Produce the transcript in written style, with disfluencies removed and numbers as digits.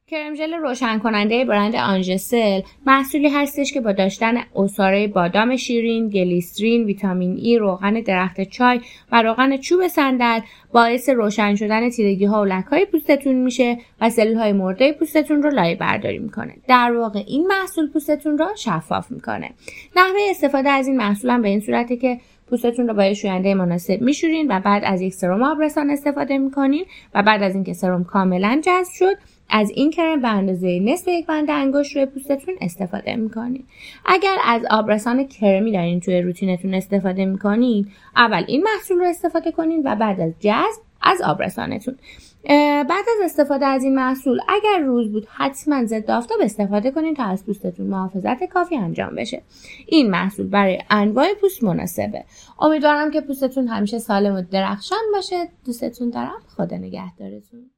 کرم ژل روشن کننده برند آنژسل محصولی هستش که با داشتن عصاره بادام شیرین، گلیسرین، ویتامین ای، روغن درخت چای و روغن چوب صندل باعث روشن شدن تیرگی‌ها و لک‌های پوستتون میشه و سلول‌های مرده پوستتون رو لایه برداری میکنه. در واقع این محصول پوستتون رو شفاف میکنه. نحوه استفاده از این محصول هم به این صورته که پوستتون رو با شوینده مناسب میشورین و بعد از یک سرم آبرسان استفاده میکنین و بعد از اینکه سرم کاملا جذب شد از این کرم به اندازه نصف یک بند انگشت روی پوستتون استفاده میکنین. اگر از آبرسان کرمی دارین توی روتینتون استفاده میکنین اول این محصول رو استفاده کنین و بعد از جذب از آبرسانتون. بعد از استفاده از این محصول اگر روز بود حتما ضد آفتاب استفاده کنین تا از پوستتون محافظت کافی انجام بشه. این محصول برای انواع پوست مناسبه. امیدوارم که پوستتون همیشه سالم و درخشان باشه. دوستتون دارم. خدا نگهدارتون.